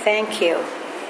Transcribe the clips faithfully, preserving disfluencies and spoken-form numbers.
Thank you.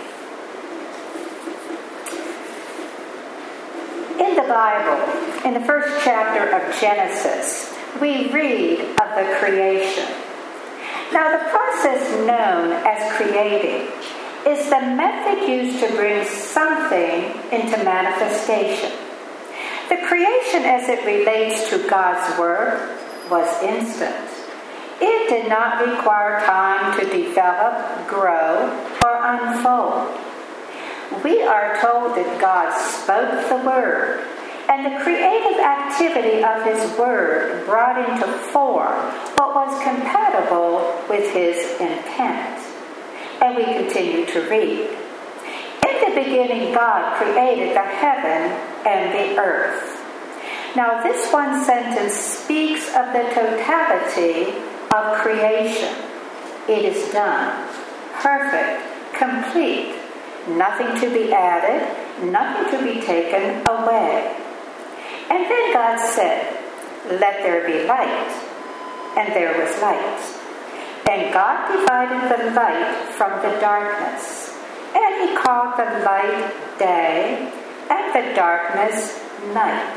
In the Bible, in the first chapter of Genesis, we read of the creation. Now, the process known as creating is the method used to bring something into manifestation. The creation as it relates to God's work was instant. It did not require time to develop, grow, or unfold. We are told that God spoke the word, and the creative activity of his word brought into form what was compatible with his intent. And we continue to read. In the beginning, God created the heaven and the earth. Now, this one sentence speaks of the totality of creation. It is done, perfect, complete, nothing to be added, nothing to be taken away. And then God said, "Let there be light," and there was light. And God divided the light from the darkness, and he called the light day, and the darkness night.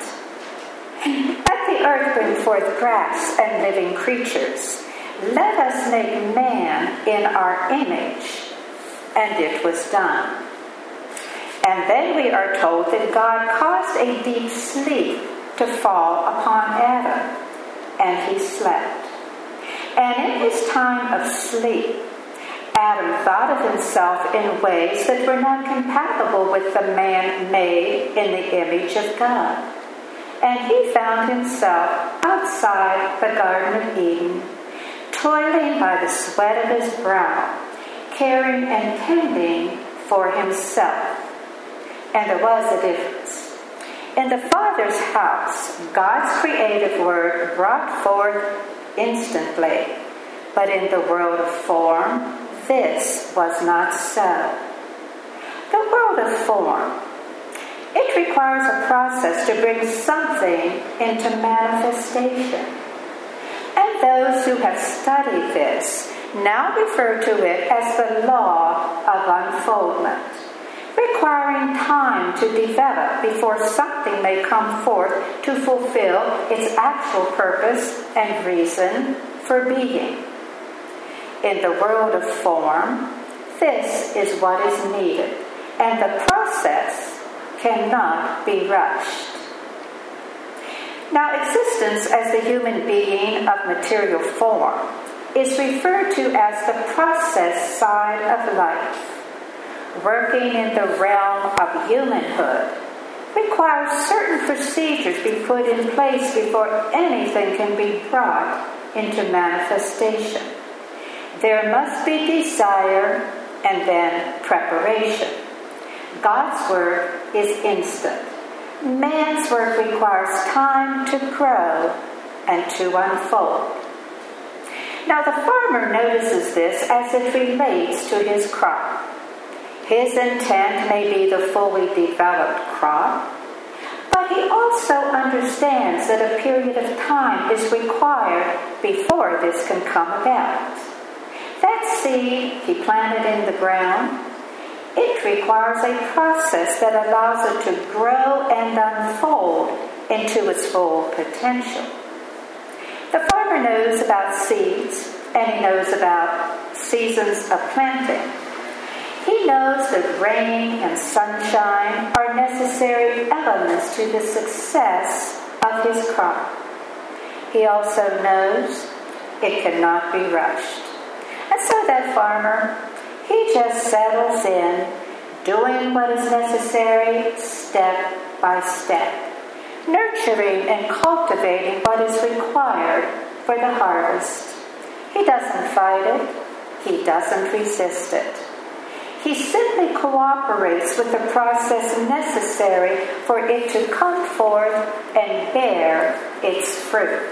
Let the earth bring forth grass and living creatures. Let us make man in our image. And it was done. And then we are told that God caused a deep sleep to fall upon Adam, and he slept. And in his time of sleep, Adam thought of himself in ways that were not compatible with the man made in the image of God. And he found himself outside the Garden of Eden, toiling by the sweat of his brow, caring and tending for himself. And there was a difference. In the Father's house, God's creative word brought forth instantly. But in the world of form, this was not so. The world of form, it requires a process to bring something into manifestation. And those who have studied this now refer to it as the law of unfoldment, requiring time to develop before something may come forth to fulfill its actual purpose and reason for being. In the world of form, this is what is needed, and the process cannot be rushed. Now, existence as the human being of material form is referred to as the process side of life. Working in the realm of humanhood requires certain procedures be put in place before anything can be brought into manifestation. There must be desire and then preparation. God's work is instant. Man's work requires time to grow and to unfold. Now, the farmer notices this as it relates to his crop. His intent may be the fully developed crop, but he also understands that a period of time is required before this can come about. That seed he planted in the ground, it requires a process that allows it to grow and unfold into its full potential. The farmer knows about seeds, and he knows about seasons of planting. He knows that rain and sunshine are necessary elements to the success of his crop. He also knows it cannot be rushed. And so that farmer, he just settles in, doing what is necessary step by step, nurturing and cultivating what is required for the harvest. He doesn't fight it. He doesn't resist it. He simply cooperates with the process necessary for it to come forth and bear its fruit.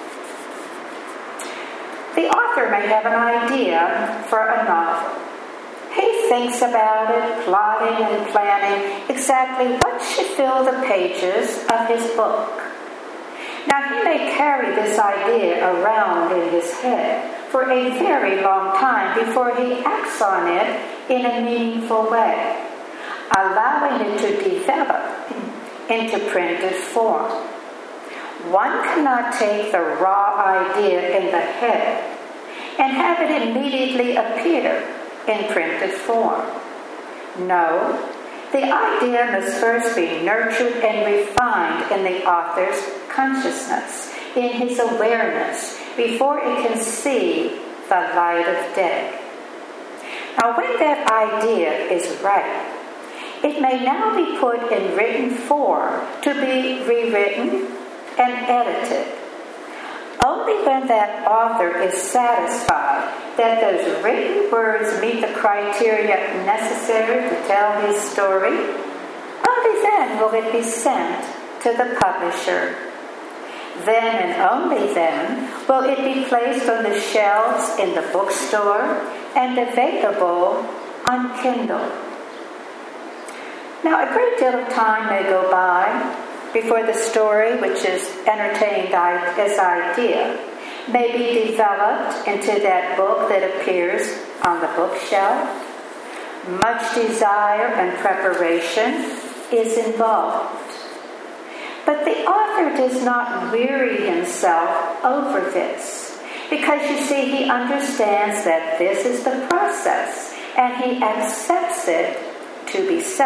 The author may have an idea for a novel. He thinks about it, plotting and planning exactly what should fill the pages of his book. Now, he may carry this idea around in his head for a very long time before he acts on it in a meaningful way, allowing it to develop into printed form. One cannot take the raw idea in the head and have it immediately appear in printed form. No, the idea must first be nurtured and refined in the author's consciousness, in his awareness, before it can see the light of day. Now, when that idea is right, it may now be put in written form to be rewritten and edited. Only when that author is satisfied that those written words meet the criteria necessary to tell his story, only then will it be sent to the publisher. Then and only then will it be placed on the shelves in the bookstore and available on Kindle. Now, a great deal of time may go by before the story, which is entertained as idea, may be developed into that book that appears on the bookshelf. Much desire and preparation is involved. But the author does not weary himself over this, because you see, he understands that this is the process, and he accepts it to be so.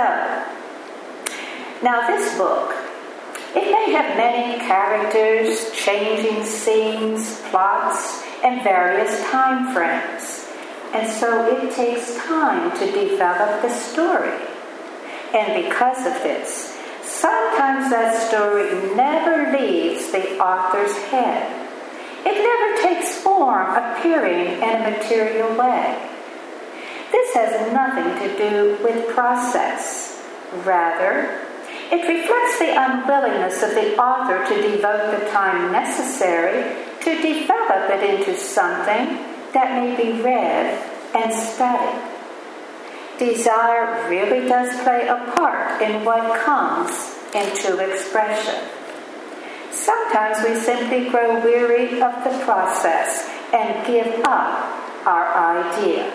Now, this book, it may have many characters, changing scenes, plots, and various time frames, and so it takes time to develop the story. And because of this, sometimes that story never leaves the author's head. It never takes form appearing in a material way. This has nothing to do with process. Rather, it reflects the unwillingness of the author to devote the time necessary to develop it into something that may be read and studied. Desire really does play a part in what comes into expression. Sometimes we simply grow weary of the process and give up our idea.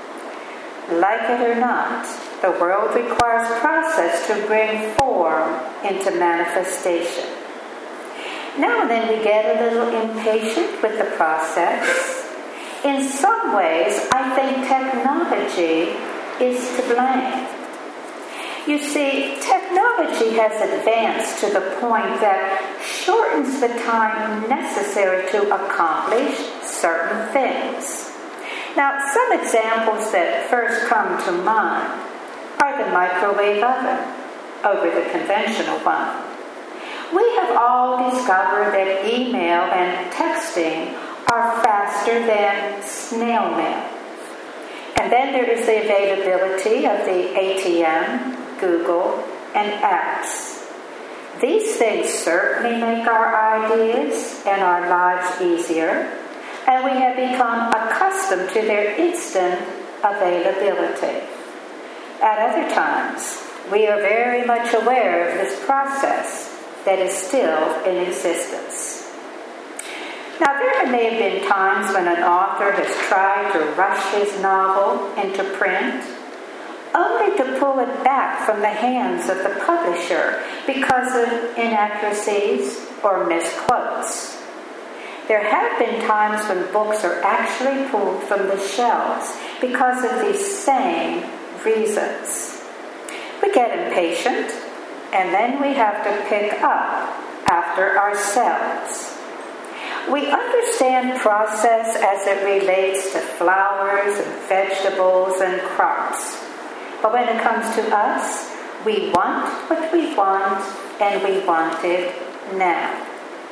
Like it or not, the world requires process to bring form into manifestation. Now and then we get a little impatient with the process. In some ways, I think technology is to blame. You see, technology has advanced to the point that shortens the time necessary to accomplish certain things. Now, some examples that first come to mind are the microwave oven over the conventional one. We have all discovered that email and texting are faster than snail mail. And then there is the availability of the A T M, Google, and apps. These things certainly make our ideas and our lives easier, and we have become accustomed to their instant availability. At other times, we are very much aware of this process that is still in existence. Now, there may have been times when an author has tried to rush his novel into print, only to pull it back from the hands of the publisher because of inaccuracies or misquotes. There have been times when books are actually pulled from the shelves because of these same reasons. We get impatient, and then we have to pick up after ourselves. We understand process as it relates to flowers and vegetables and crops. But when it comes to us, we want what we want, and we want it now.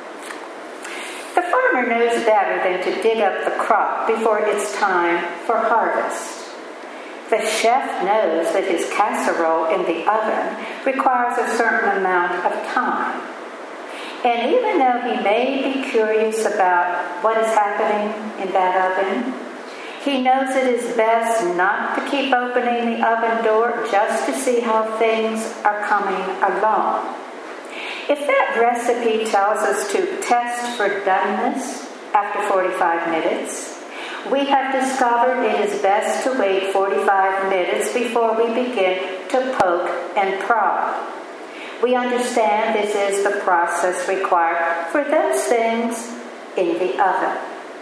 The farmer knows better than to dig up the crop before it's time for harvest. The chef knows that his casserole in the oven requires a certain amount of time. And even though he may be curious about what is happening in that oven, he knows it is best not to keep opening the oven door just to see how things are coming along. If that recipe tells us to test for doneness after forty-five minutes, We have discovered it is best to wait forty-five minutes before we begin to poke and prod. We understand this is the process required for those things in the oven.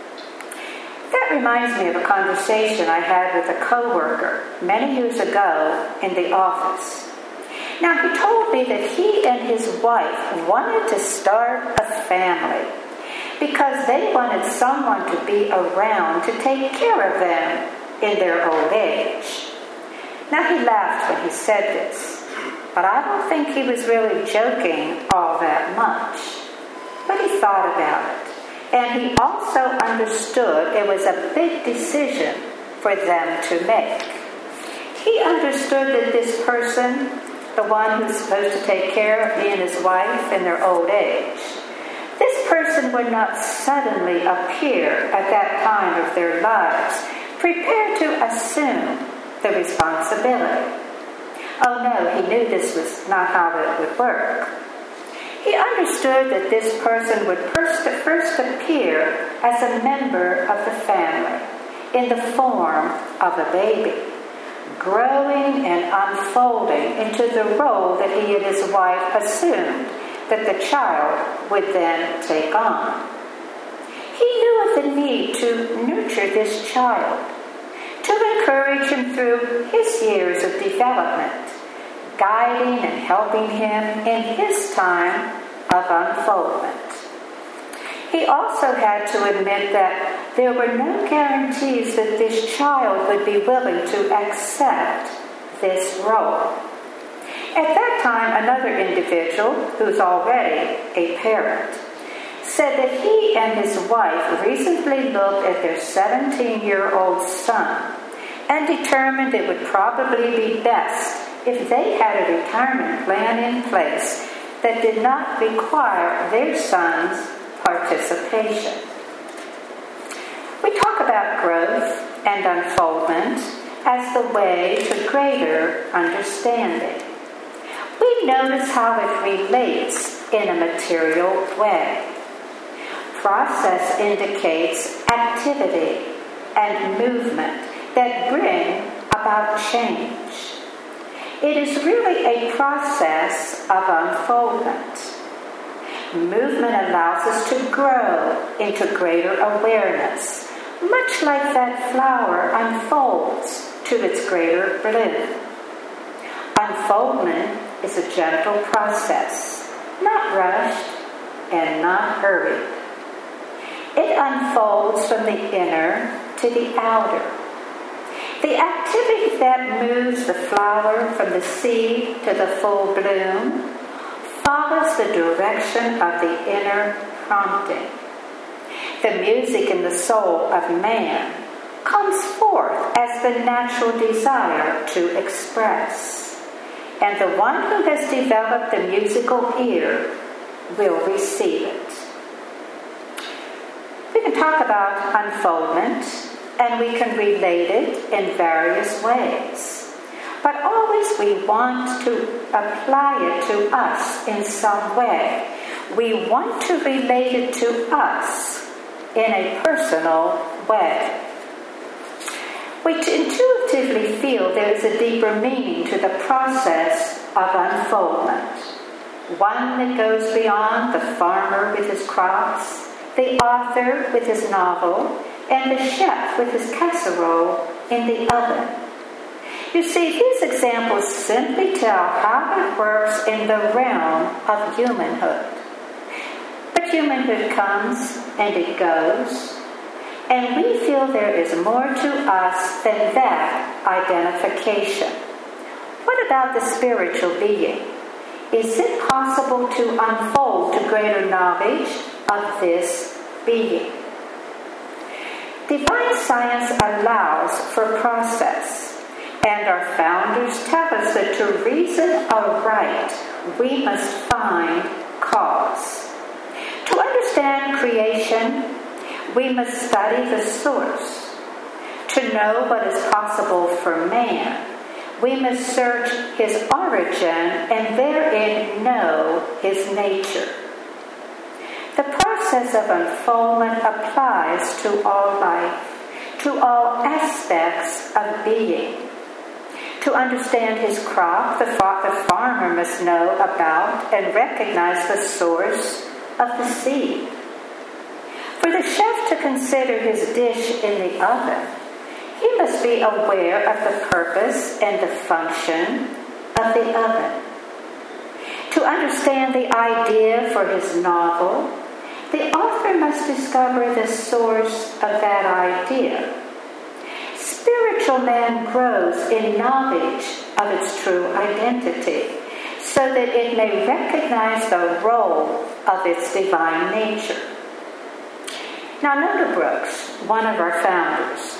That reminds me of a conversation I had with a coworker many years ago in the office. Now, he told me that he and his wife wanted to start a family because they wanted someone to be around to take care of them in their old age. Now, he laughed when he said this, but I don't think he was really joking all that much. But he thought about it, and he also understood it was a big decision for them to make. He understood that this person, the one who's supposed to take care of he and his wife in their old age, this person would not suddenly appear at that time of their lives, prepared to assume the responsibility. Oh no, he knew this was not how it would work. He understood that this person would first, first appear as a member of the family in the form of a baby, growing and unfolding into the role that he and his wife assumed that the child would then take on. He knew of the need to nurture this child, to encourage him through his years of development, guiding and helping him in his time of unfoldment. He also had to admit that there were no guarantees that this child would be willing to accept this role. At that time, another individual, who's already a parent, said that he and his wife recently looked at their seventeen-year-old son and determined it would probably be best if they had a retirement plan in place that did not require their son's participation. We talk about growth and unfoldment as the way to greater understanding. We notice how it relates in a material way. Process indicates activity and movement that bring about change. It is really a process of unfoldment. Movement allows us to grow into greater awareness, much like that flower unfolds to its greater bloom. Unfoldment is a gentle process, not rushed and not hurried. It unfolds from the inner to the outer. The activity that moves the flower from the seed to the full bloom follows the direction of the inner prompting. The music in the soul of man comes forth as the natural desire to express, and the one who has developed the musical ear will receive it. We can talk about unfoldment, and we can relate it in various ways. But always we want to apply it to us in some way. We want to relate it to us in a personal way. We intuitively feel there is a deeper meaning to the process of unfoldment, one that goes beyond the farmer with his crops, the author with his novel, and the chef with his casserole in the oven. You see, these examples simply tell how it works in the realm of humanhood. But humanhood comes and it goes, and we feel there is more to us than that identification. What about the spiritual being? Is it possible to unfold to greater knowledge of this being? Divine science allows for process, and our founders tell us that to reason aright, we must find cause. To understand creation, we must study the source. To know what is possible for man, we must search his origin and therein know his nature. The process of unfoldment applies to all life, to all aspects of being. To understand his crop, the farmer must know about and recognize the source of the seed. For the chef to consider his dish in the oven, he must be aware of the purpose and the function of the oven. To understand the idea for his novel, the author must discover the source of that idea. Spiritual man grows in knowledge of its true identity, so that it may recognize the role of its divine nature. Now, Nona Brooks, one of our founders,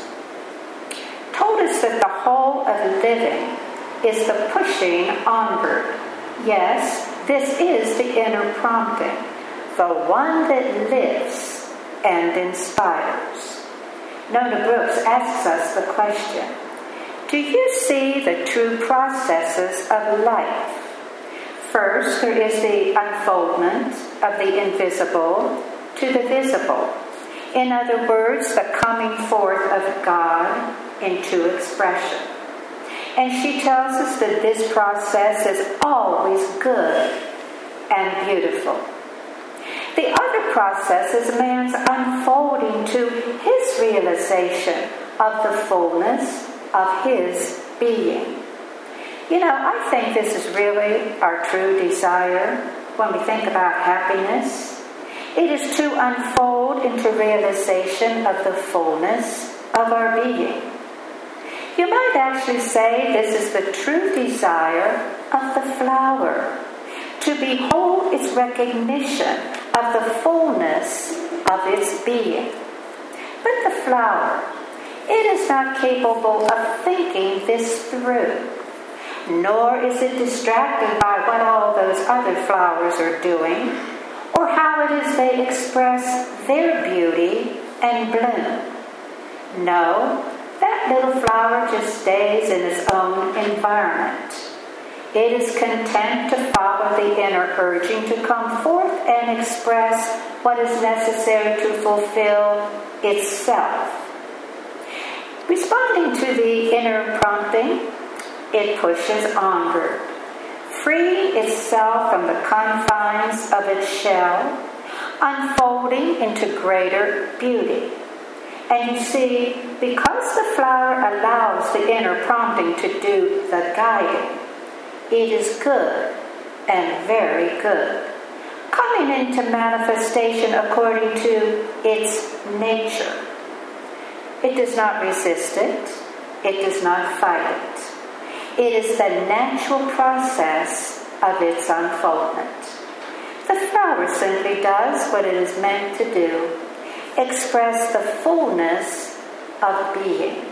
told us that the whole of living is the pushing onward. Yes, this is the inner prompting, the one that lives and inspires. Nona Brooks asks us the question, do you see the true processes of life? First, there is the unfoldment of the invisible to the visible. In other words, the coming forth of God into expression. And she tells us that this process is always good and beautiful. The other process is man's unfolding to his realization of the fullness of his being. You know, I think this is really our true desire when we think about happiness. It is to unfold into realization of the fullness of our being. You might actually say this is the true desire of the flower, to behold its recognition of the fullness of its being. But the flower, it is not capable of thinking this through, nor is it distracted by what all those other flowers are doing, or how it is they express their beauty and bloom. No, that little flower just stays in its own environment. It is content to follow the inner urging to come forth and express what is necessary to fulfill itself. Responding to the inner prompting, it pushes onward, freeing itself from the confines of its shell, unfolding into greater beauty. And you see, because the flower allows the inner prompting to do the guiding, it is good and very good, coming into manifestation according to its nature. It does not resist it. It does not fight it. It is the natural process of its unfoldment. The flower simply does what it is meant to do, express the fullness of being.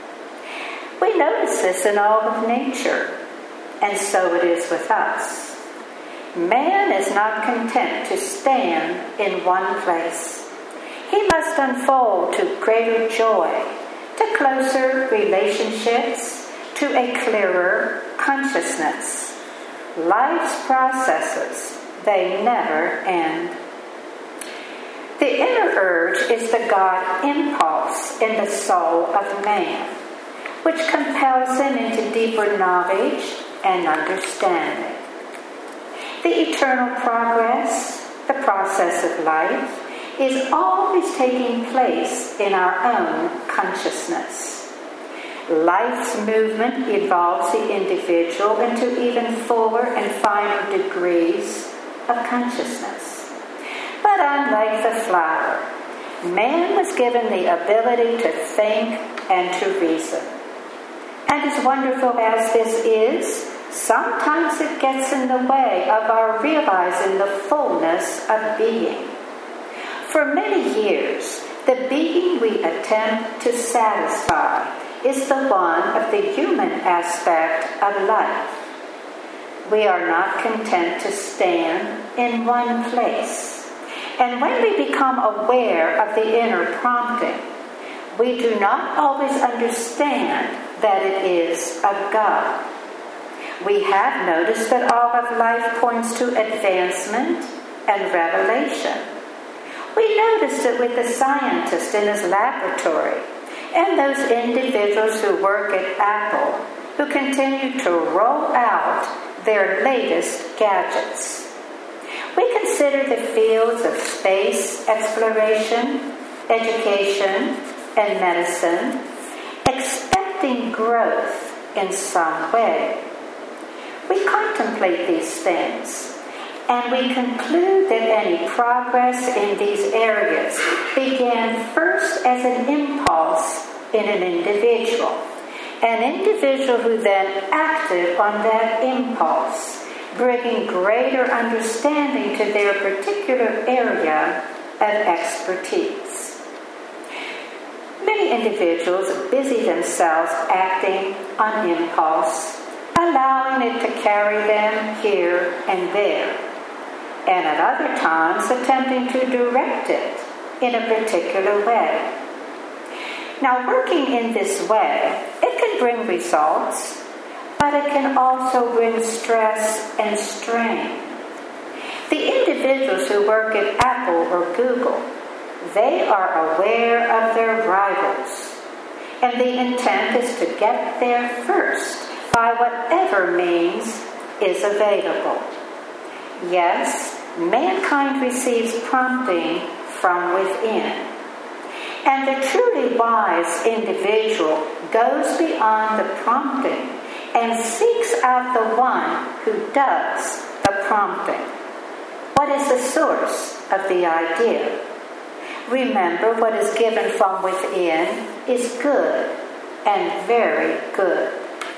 We notice this in all of nature, and so it is with us. Man is not content to stand in one place. He must unfold to greater joy, to closer relationships, to a clearer consciousness. Life's processes, they never end. The inner urge is the God impulse in the soul of man, which compels him into deeper knowledge and understanding. The eternal progress, the process of life, is always taking place in our own consciousness. Life's movement evolves the individual into even fuller and finer degrees of consciousness. But unlike the flower, man was given the ability to think and to reason. And as wonderful as this is, sometimes it gets in the way of our realizing the fullness of being. For many years, the being we attempt to satisfy is the one of the human aspect of life. We are not content to stand in one place. And when we become aware of the inner prompting, we do not always understand that it is of God. We have noticed that all of life points to advancement and revelation. We noticed it with the scientist in his laboratory and those individuals who work at Apple who continue to roll out their latest gadgets. We consider the fields of space exploration, education, and medicine, expecting growth in some way. We contemplate these things, and we conclude that any progress in these areas began first as an impulse in an individual, an individual who then acted on that impulse, bringing greater understanding to their particular area of expertise. Many individuals busy themselves acting on impulse, allowing it to carry them here and there, and at other times attempting to direct it in a particular way. Now, working in this way, it can bring results, but it can also bring stress and strain. The individuals who work at Apple or Google, they are aware of their rivals, and the intent is to get there first by whatever means is available. Yes, mankind receives prompting from within. And the truly wise individual goes beyond the prompting and seeks out the one who does the prompting. What is the source of the idea? Remember, what is given from within is good and very good.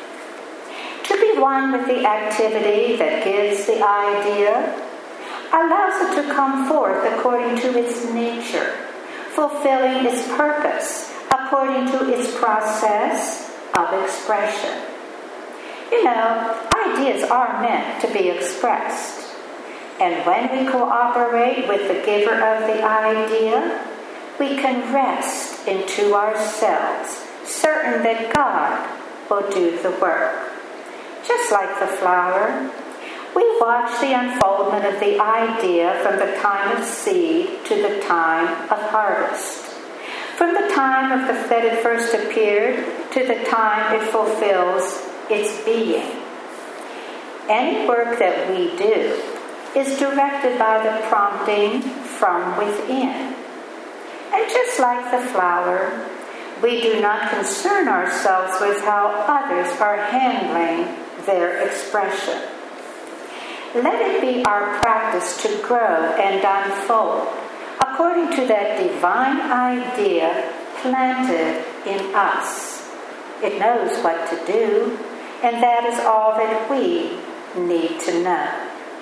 To be one with the activity that gives the idea allows it to come forth according to its nature, fulfilling its purpose according to its process of expression. You know, ideas are meant to be expressed. And when we cooperate with the giver of the idea, we can rest into ourselves, certain that God will do the work. Just like the flower, we watch the unfoldment of the idea from the time of seed to the time of harvest. From the time of the, that it first appeared to the time it fulfills its being. Any work that we do is directed by the prompting from within. And just like the flower, we do not concern ourselves with how others are handling their expression. Let it be our practice to grow and unfold according to that divine idea planted in us. It knows what to do, and that is all that we need to know.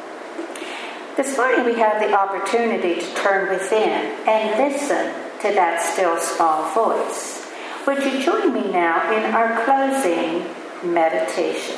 This morning we have the opportunity to turn within and listen to that still small voice. Would you join me now in our closing meditation?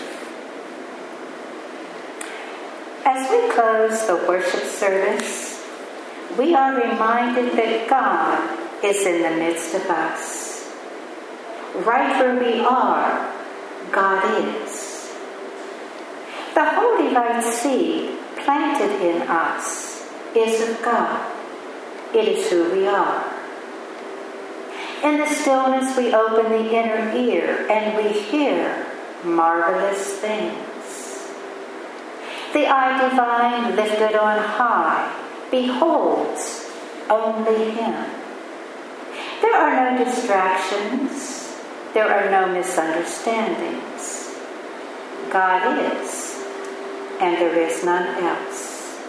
As we close the worship service, we are reminded that God is in the midst of us. Right where we are, God is. The Holy Light seed planted in us is of God. It is who we are. In the stillness, we open the inner ear and we hear marvelous things. The eye divine, lifted on high, beholds only Him. There are no distractions. There are no misunderstandings. God is, and there is none else.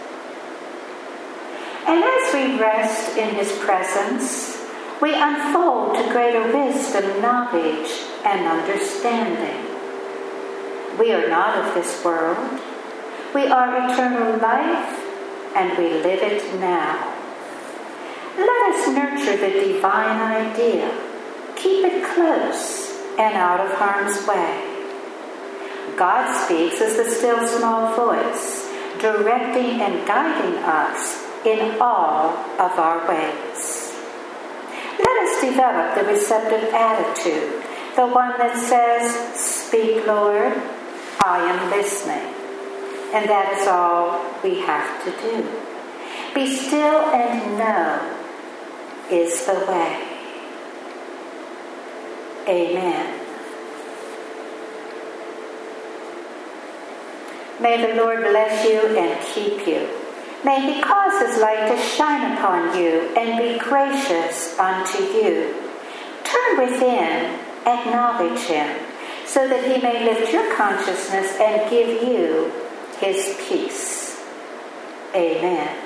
And as we rest in His presence, we unfold to greater wisdom, knowledge, and understanding. We are not of this world. We are eternal life, and we live it now. Let us nurture the divine idea. Keep it close and out of harm's way. God speaks as the still small voice, directing and guiding us in all of our ways. Let us develop the receptive attitude, the one that says, "Speak, Lord, I am listening." And that is all we have to do. Be still and know is the way. Amen. May the Lord bless you and keep you. May he cause his light to shine upon you and be gracious unto you. Turn within, acknowledge him, so that he may lift your consciousness and give you his peace. Amen.